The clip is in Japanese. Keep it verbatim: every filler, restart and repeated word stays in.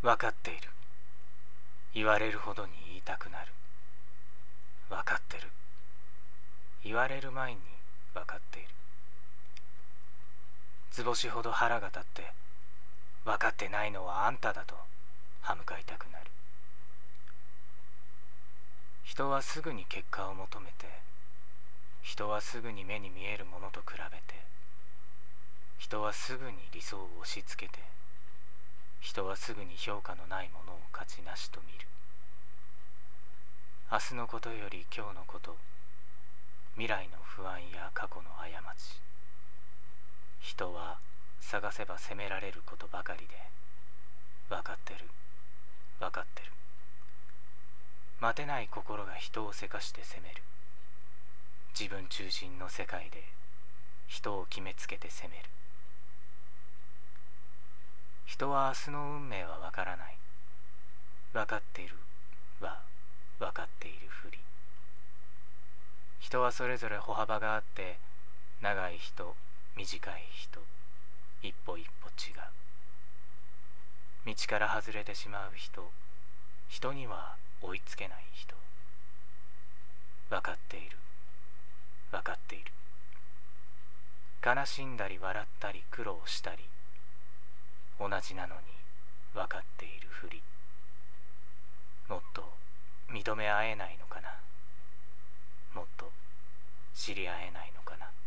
分かっている。言われるほどに言いたくなる。分かってる。言われる前に分かっている。図星ほど腹が立って分かってないのはあんただと歯向かいたくなる。人はすぐに結果を求めて、人はすぐに目に見えるものと比べて、人はすぐに理想を押し付けて、人はすぐに評価のないものを価値なしと見る。明日のことより今日のこと、未来の不安や過去の過ち、人は探せば責められることばかりで、分かってる、分かってる。待てない心が人をせかして責める。自分中心の世界で人を決めつけて責める。人は明日の運命は分からない。分かっているは分かっているふり。人はそれぞれ歩幅があって、長い人、短い人、一歩一歩違う。道から外れてしまう人、人には追いつけない人。分かっている、分かっている。悲しんだり笑ったり苦労したり、同じなのに分かっているふり。もっと認め合えないのかな。もっと知り合えないのかな。